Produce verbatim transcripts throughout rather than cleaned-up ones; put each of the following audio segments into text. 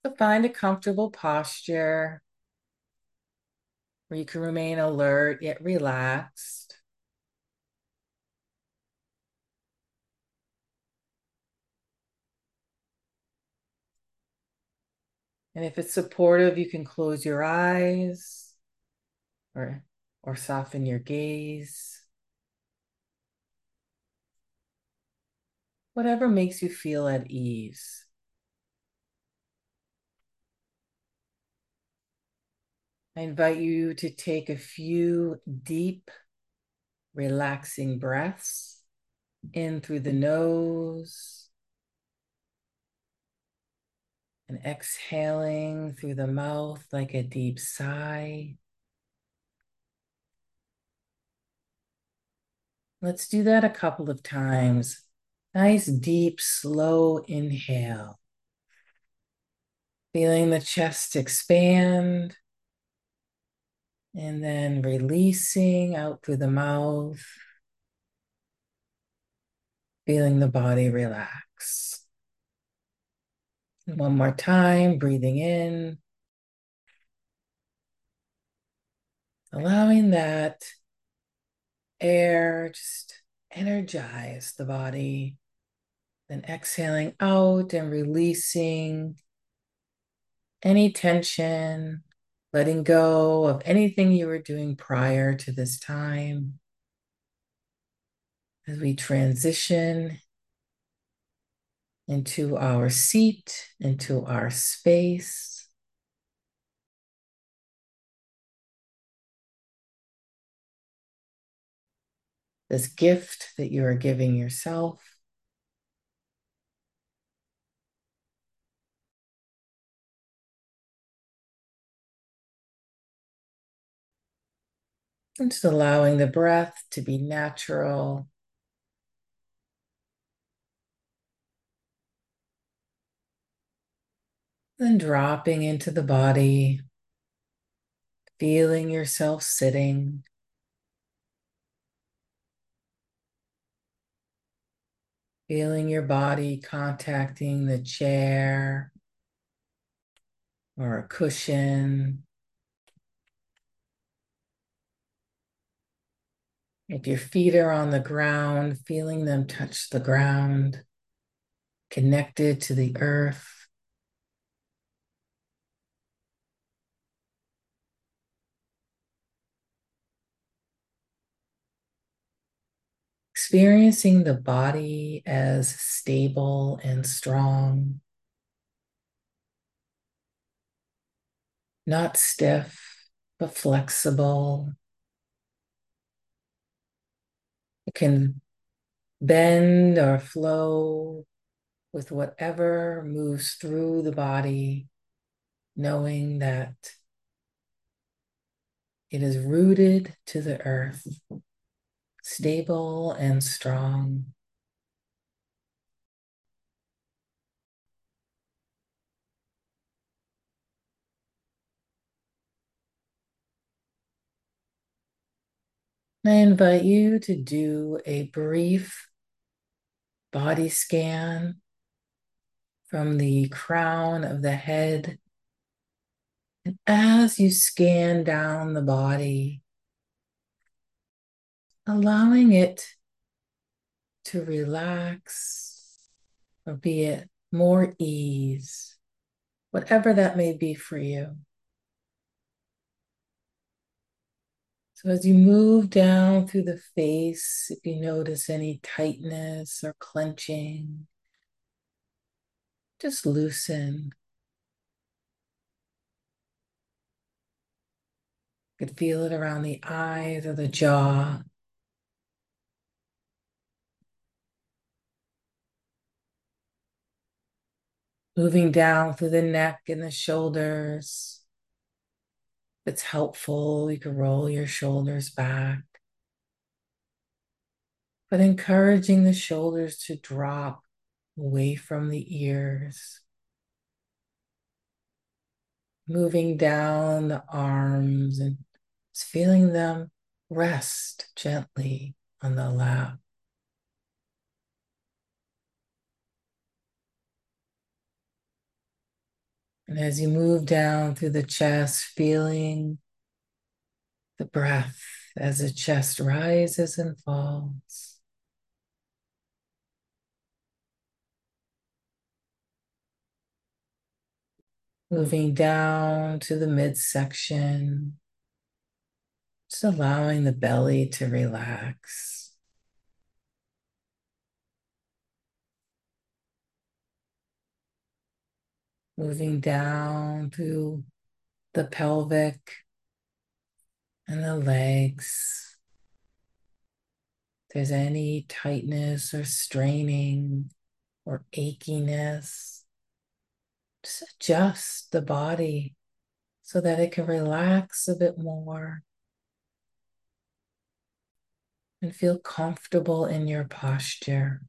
So find a comfortable posture where you can remain alert yet relaxed. And if it's supportive, you can close your eyes or, or soften your gaze. Whatever makes you feel at ease. I invite you to take a few deep, relaxing breaths in through the nose and exhaling through the mouth like a deep sigh. Let's do that a couple of times. Nice, deep, slow inhale. Feeling the chest expand and then releasing out through the mouth. Feeling the body relax. And one more time, breathing in. Allowing that air just energize the body. Then exhaling out and releasing any tension, letting go of anything you were doing prior to this time. As we transition into our seat, into our space. This gift that you are giving yourself. And just allowing the breath to be natural. Then dropping into the body, feeling yourself sitting. Feeling your body contacting the chair or a cushion. If your feet are on the ground, feeling them touch the ground, connected to the earth. Experiencing the body as stable and strong, not stiff, but flexible. It can bend or flow with whatever moves through the body, knowing that it is rooted to the earth, stable and strong. I invite you to do a brief body scan from the crown of the head. And as you scan down the body, allowing it to relax or be at more ease, whatever that may be for you. So as you move down through the face, if you notice any tightness or clenching, just loosen. You could feel it around the eyes or the jaw. Moving down through the neck and the shoulders. If it's helpful, you can roll your shoulders back. But encouraging the shoulders to drop away from the ears. Moving down the arms and just feeling them rest gently on the lap. And as you move down through the chest, feeling the breath as the chest rises and falls. Moving down to the midsection, just allowing the belly to relax. Moving down through the pelvic and the legs. If there's any tightness or straining or achiness, just adjust the body so that it can relax a bit more and feel comfortable in your posture.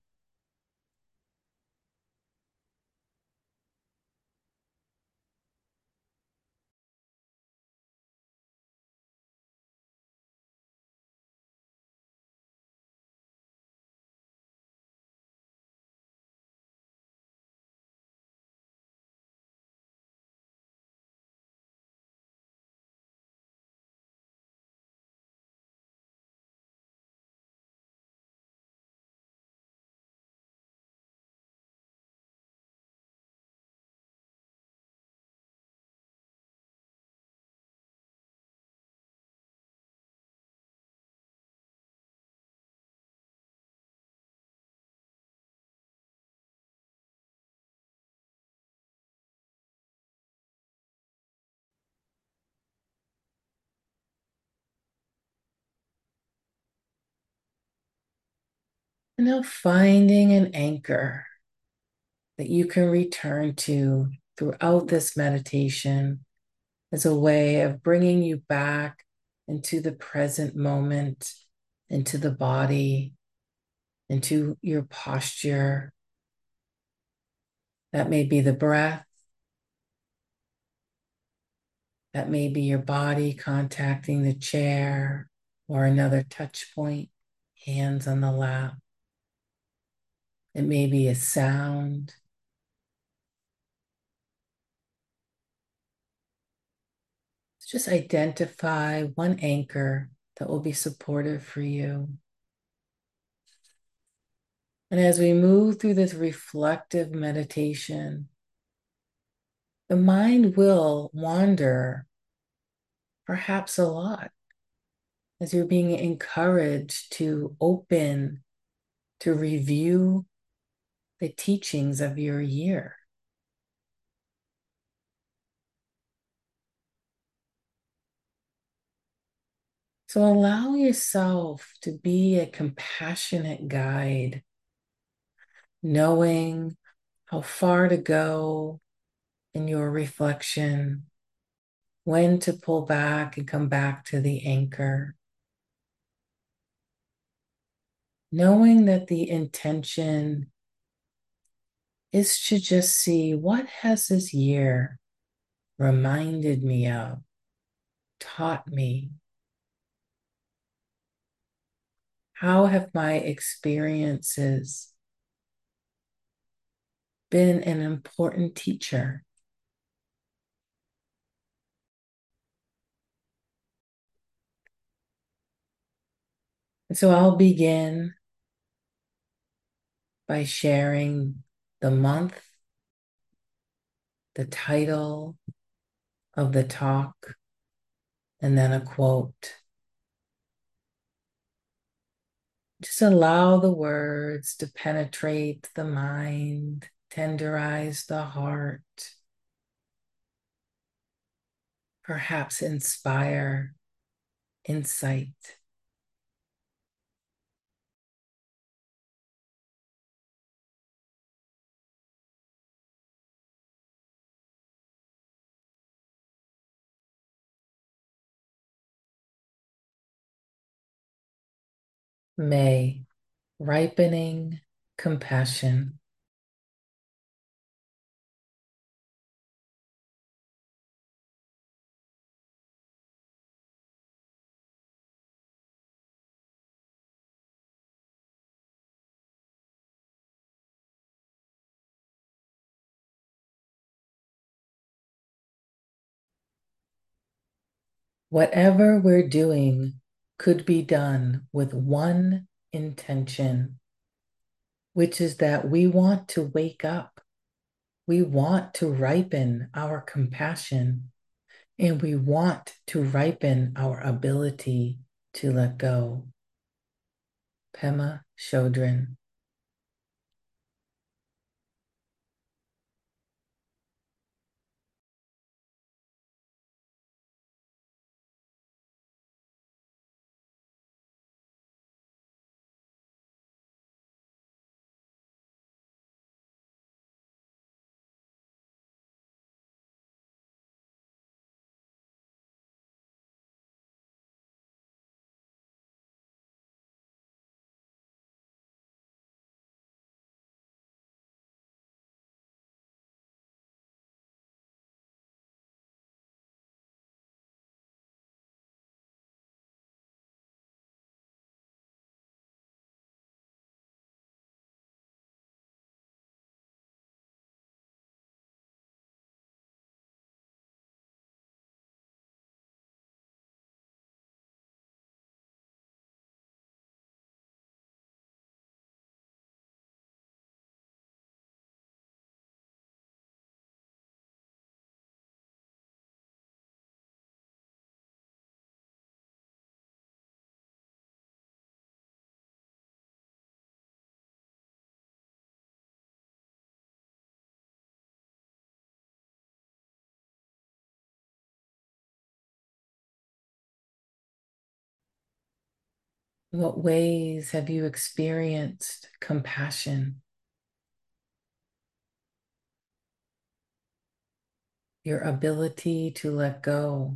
And now finding an anchor that you can return to throughout this meditation as a way of bringing you back into the present moment, into the body, into your posture. That may be the breath. That may be your body contacting the chair or another touch point, hands on the lap. It may be a sound. Just identify one anchor that will be supportive for you. And as we move through this reflective meditation, the mind will wander perhaps a lot as you're being encouraged to open, to review the teachings of your year. So allow yourself to be a compassionate guide, knowing how far to go in your reflection, when to pull back and come back to the anchor. Knowing that the intention is to just see, what has this year reminded me of, taught me? How have my experiences been an important teacher? And so I'll begin by sharing the month, the title of the talk, and then a quote. Just allow the words to penetrate the mind, tenderize the heart, perhaps inspire insight. May, ripening compassion. Whatever we're doing could be done with one intention, which is that we want to wake up. We want to ripen our compassion, and we want to ripen our ability to let go. Pema Chodron. What ways have you experienced compassion, your ability to let go?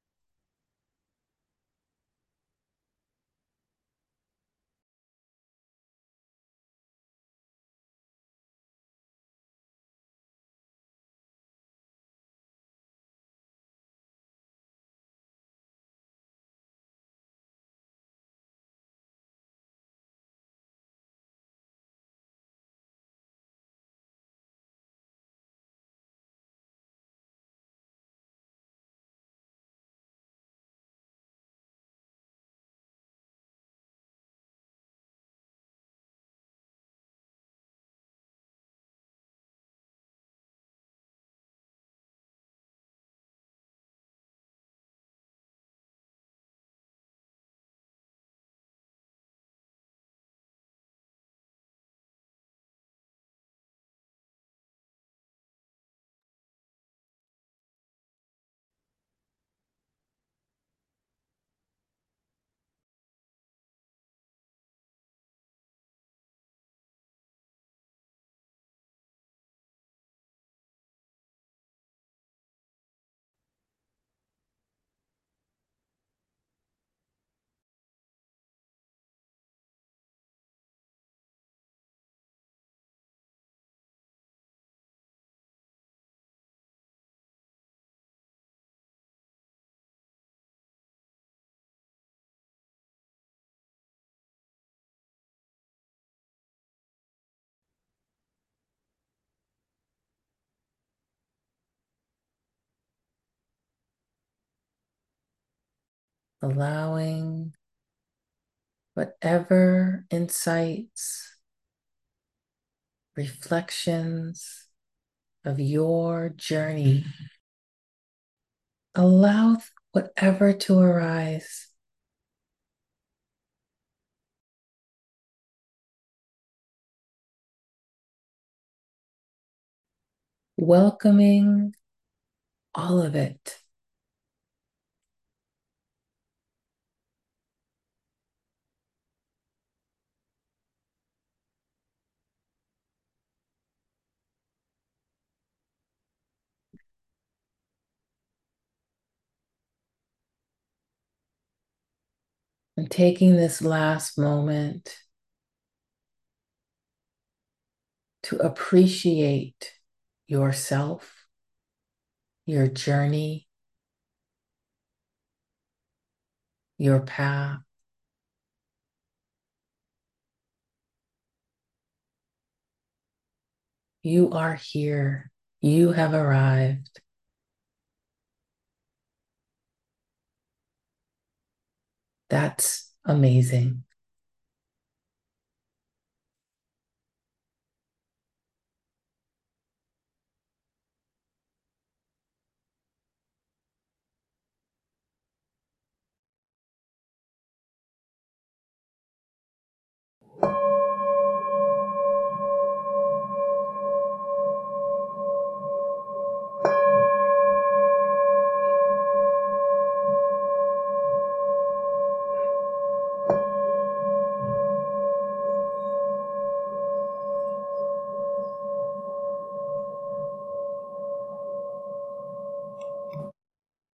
Allowing whatever insights, reflections of your journey, allow whatever to arise. Welcoming all of it. And taking this last moment to appreciate yourself, your journey, your path. You are here. You have arrived. That's amazing.